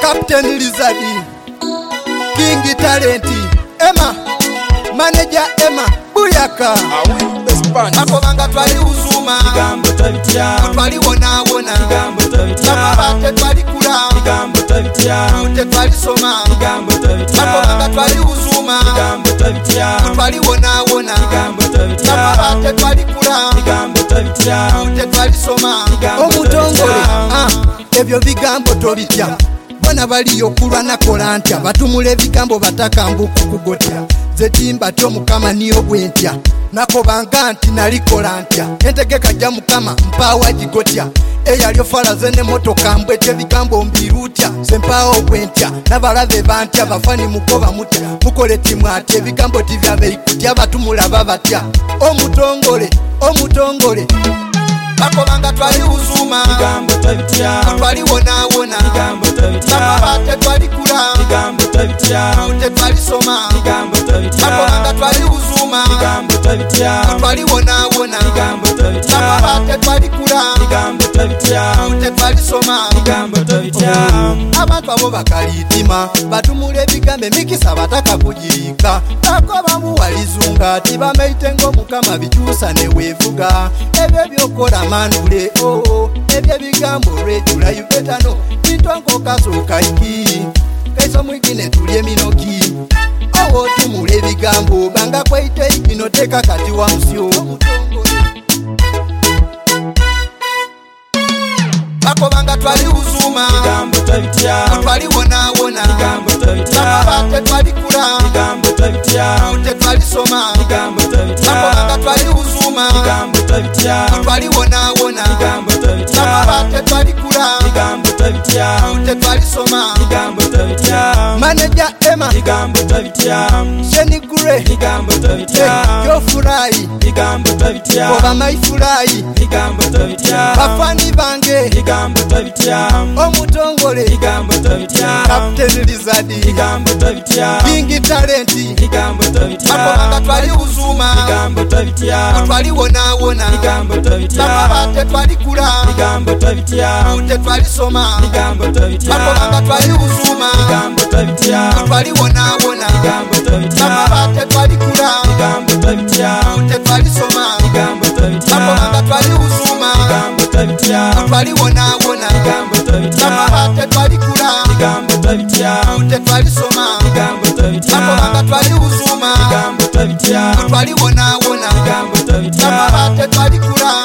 Captain Lizard, King Talent, Emma, Manager Emma, Buyaka. Ako banga twali uzuma, twali wona wona, twali twali kula, twali soma. Ako banga twali uzuma, twali wona wona, twali kula, twali soma. Omutongole, ebyo bigambo tobitya. Bana baliyo kulwa nakola ntya, batumula ebigambo batakambuku kugotya. Zetimba tyo mukama niyo bwentya, nakobanga nti nalikola ntya. Entegeka jja mukama mpawa gigotya, eyalyo falaze ne motoka mbwete bigambo mbirutya. Sempaawo bwentya, nabalabe bantya, bafani mukoba mutya. Mukole timwatya, ebigambo tivyabeikutya, batumulaba batya. Omutongole, omutongole, bakobanga twali uzuma, twali wona wona, bakobate twali kula, twali soma. Bakobanga twali uzuma, twali wona wona, bakobate twali kula, twali soma. Abantu abo bakalitima, batumula ebigambo emikisa bataka kugirika. Bakoba muwalizunga, tibameitengo mukama bikyusa ne weevuga. Ebyo byokola manule, ebyo bigambo rejula you better know. Bitonko kasoka iki, kaiso mwigine tulye minoki. Tumula ebigambo, banga kwaite ikino teka kati wa musyo. Bakobanga twali uzuma, twali wona wona, bakobate twali kula, twali soma. Bakobanga twali uzuma, twali wona wona, bakobate twali kula, twali soma. Manager Emma, Sheni Gure, yo furai, oba mai furai, bafani bange, omutongole, Captain Lizard, King Talent, bakobanga twali uzuma, twali wona wona, bakobate twali kula, twali soma. Bakobanga twali uzuma, twali wona wona, bakobate twali kula, twali soma. Bakobanga twali uzuma, twali wona wona, bakobate twali kula, twali soma. Bakobanga twali uzuma, twali wona wona, bakobate twali kula,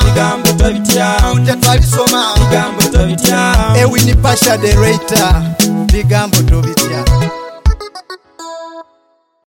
twali soma. Ewini Pasha the Rater, bigambo tobitya.